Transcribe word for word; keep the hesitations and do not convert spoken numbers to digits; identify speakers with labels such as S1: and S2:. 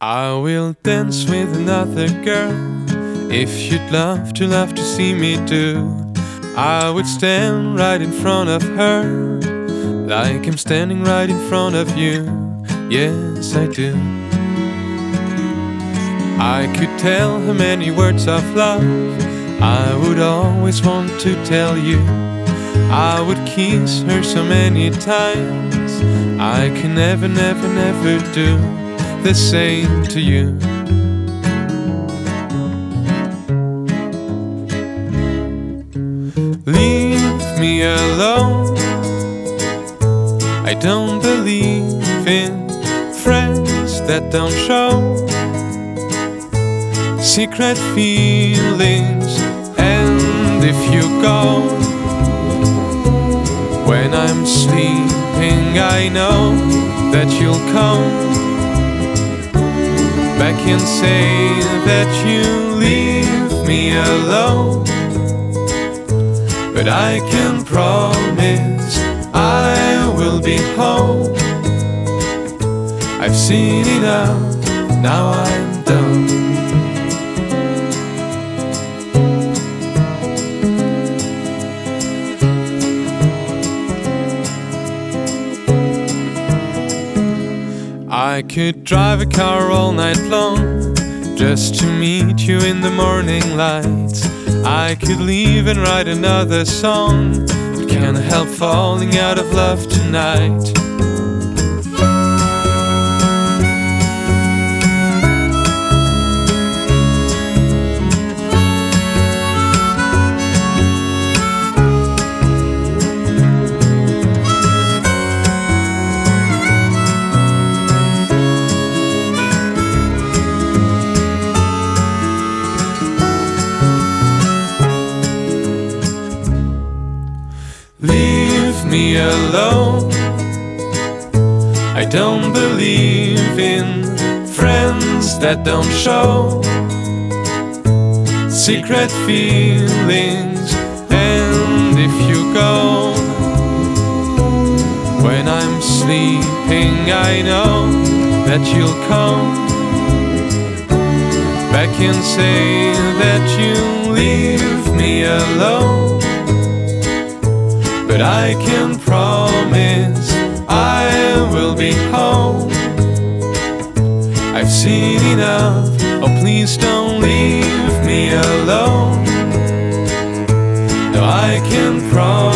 S1: I will dance with another girl if you'd love to love to see me do. I would stand right in front of her like I'm standing right in front of you. Yes, I do. I could tell her many words of love I would always want to tell you. I would kiss her so many times I can never, never, never do the same to you. Leave me alone. I don't believe in friends that don't show secret feelings. And if you go when I'm sleeping, I know that you'll come back and say that you leave me alone. But I can promise I will be home. I've seen enough, now I'm done. I could drive a car all night long just to meet you in the morning lights. I could leave and write another song, but can't help falling out of love tonight. Leave me alone. I don't believe in friends that don't show secret feelings. And if you go when I'm sleeping, I know that you'll come back and say that you leave me alone. But I can promise I will be home. I've seen enough, oh please don't leave me alone. No, I can promise